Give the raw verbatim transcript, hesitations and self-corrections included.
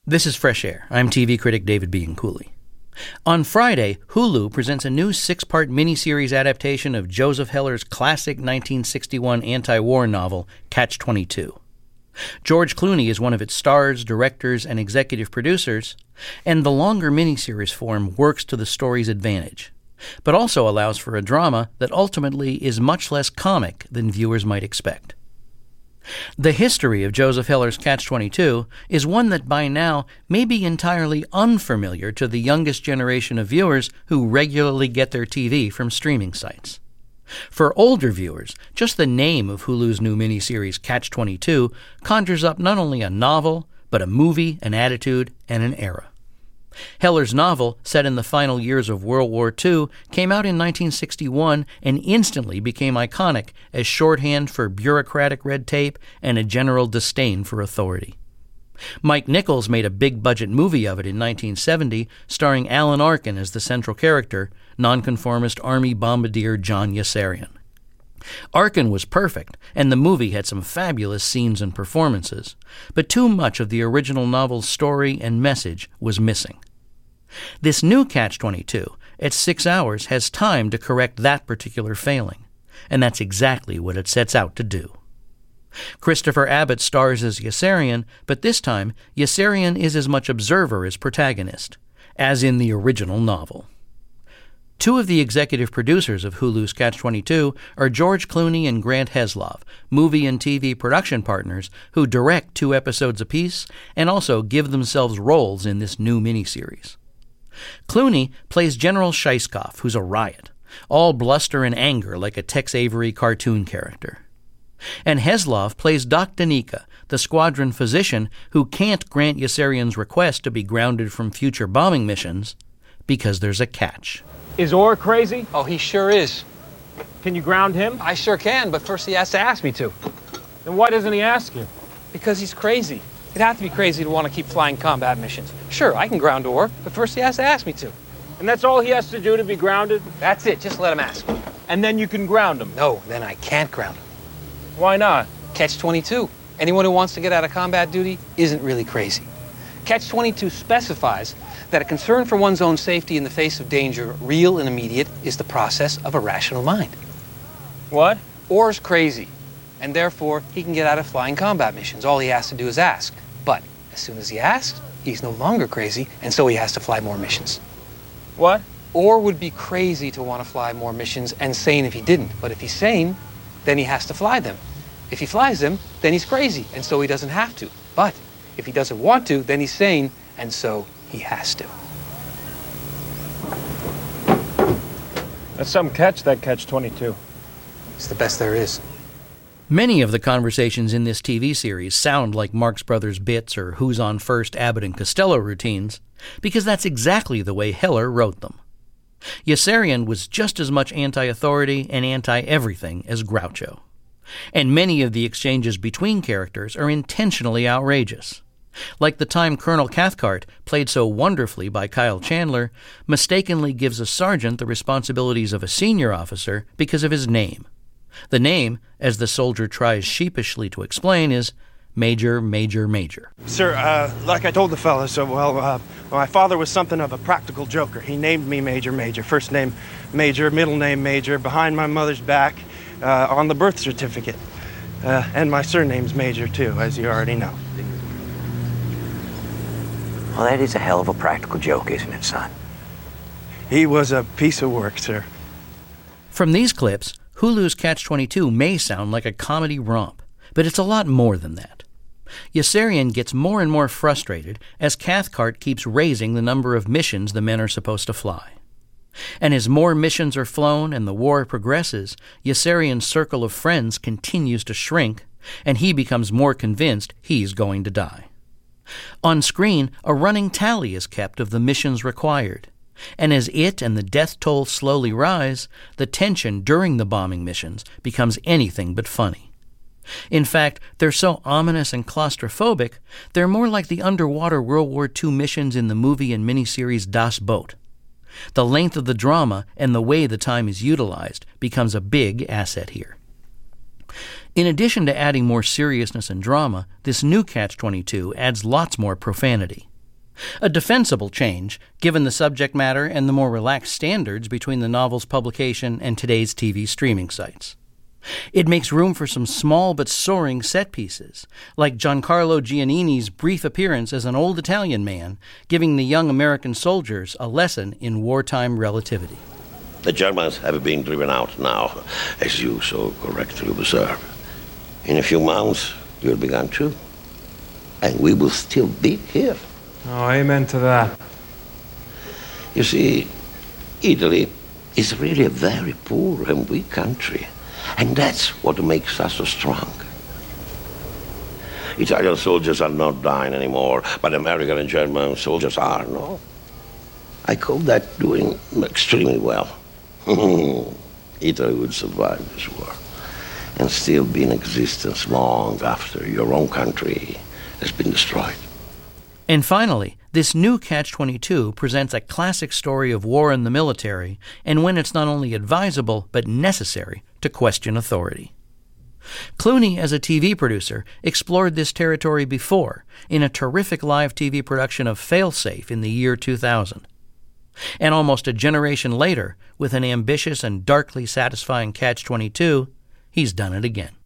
This is Fresh Air. I'm T V critic David Bianculli. On Friday, Hulu presents a new six-part miniseries adaptation of Joseph Heller's classic nineteen sixty-one anti-war novel, Catch twenty-two. George Clooney is one of its stars, directors, and executive producers, and the longer miniseries form works to the story's advantage, but also allows for a drama that ultimately is much less comic than viewers might expect. The history of Joseph Heller's Catch twenty-two is one that by now may be entirely unfamiliar to the youngest generation of viewers who regularly get their T V from streaming sites. For older viewers, just the name of Hulu's new miniseries Catch twenty-two conjures up not only a novel, but a movie, an attitude, and an era. Heller's novel, set in the final years of World War Two, came out in nineteen sixty-one and instantly became iconic as shorthand for bureaucratic red tape and a general disdain for authority. Mike Nichols made a big-budget movie of it in nineteen seventy, starring Alan Arkin as the central character, nonconformist Army bombardier John Yossarian. Arkin was perfect, and the movie had some fabulous scenes and performances, but too much of the original novel's story and message was missing. This new Catch twenty-two, at six hours, has time to correct that particular failing, and that's exactly what it sets out to do. Christopher Abbott stars as Yossarian, but this time, Yossarian is as much observer as protagonist, as in the original novel. Two of the executive producers of Hulu's Catch twenty-two are George Clooney and Grant Heslov, movie and T V production partners who direct two episodes apiece and also give themselves roles in this new miniseries. Clooney plays General Sheiskov, who's a riot, all bluster and anger like a Tex Avery cartoon character. And Heslov plays Doc Danica, the squadron physician who can't grant Yossarian's request to be grounded from future bombing missions because there's a catch. Is Orr crazy? Oh, he sure is. Can you ground him? I sure can, but first he has to ask me to. Then why doesn't he ask you? Because he's crazy. He'd have to be crazy to want to keep flying combat missions. Sure, I can ground Orr, but first he has to ask me to. And that's all he has to do to be grounded? That's it, just let him ask. And then you can ground him? No, then I can't ground him. Why not? Catch twenty-two. Anyone who wants to get out of combat duty isn't really crazy. Catch twenty-two specifies that a concern for one's own safety in the face of danger, real and immediate, is the process of a rational mind. What? Orr's crazy, and therefore he can get out of flying combat missions. All he has to do is ask. But as soon as he asks, he's no longer crazy, and so he has to fly more missions. What? Orr would be crazy to want to fly more missions and sane if he didn't. But if he's sane, then he has to fly them. If he flies them, then he's crazy, and so he doesn't have to. But if he doesn't want to, then he's sane, and so he has to. That's some catch, that Catch twenty-two. It's the best there is. Many of the conversations in this T V series sound like Marx Brothers bits or Who's on First Abbott and Costello routines, because that's exactly the way Heller wrote them. Yossarian was just as much anti-authority and anti-everything as Groucho. And many of the exchanges between characters are intentionally outrageous. Like the time Colonel Cathcart, played so wonderfully by Kyle Chandler, mistakenly gives a sergeant the responsibilities of a senior officer because of his name. The name, as the soldier tries sheepishly to explain, is Major, Major, Major. Sir, uh, like I told the fellas, so, well, uh, my father was something of a practical joker. He named me Major, Major. First name Major, middle name Major, behind my mother's back, uh, on the birth certificate. Uh, and my surname's Major, too, as you already know. Well, that is a hell of a practical joke, isn't it, son? He was a piece of work, sir. From these clips, Hulu's Catch twenty-two may sound like a comedy romp, but it's a lot more than that. Yossarian gets more and more frustrated as Cathcart keeps raising the number of missions the men are supposed to fly. And as more missions are flown and the war progresses, Yossarian's circle of friends continues to shrink, and he becomes more convinced he's going to die. On screen, a running tally is kept of the missions required, and as it and the death toll slowly rise, the tension during the bombing missions becomes anything but funny. In fact, they're so ominous and claustrophobic, they're more like the underwater World War Two missions in the movie and miniseries Das Boot. The length of the drama and the way the time is utilized becomes a big asset here. In addition to adding more seriousness and drama, this new Catch twenty-two adds lots more profanity. A defensible change, given the subject matter and the more relaxed standards between the novel's publication and today's T V streaming sites. It makes room for some small but soaring set pieces, like Giancarlo Giannini's brief appearance as an old Italian man, giving the young American soldiers a lesson in wartime relativity. The Germans have been driven out now, as you so correctly observe. In a few months, you'll be gone too. And we will still be here. Oh, amen to that. You see, Italy is really a very poor and weak country. And that's what makes us so strong. Italian soldiers are not dying anymore, but American and German soldiers are, no? I call that doing extremely well. Italy would survive this war and still be in existence long after your own country has been destroyed. And finally, this new Catch twenty-two presents a classic story of war in the military and when it's not only advisable but necessary to question authority. Clooney, as a T V producer, explored this territory before in a terrific live T V production of Failsafe in the year two thousand. And almost a generation later, with an ambitious and darkly satisfying Catch twenty-two, he's done it again.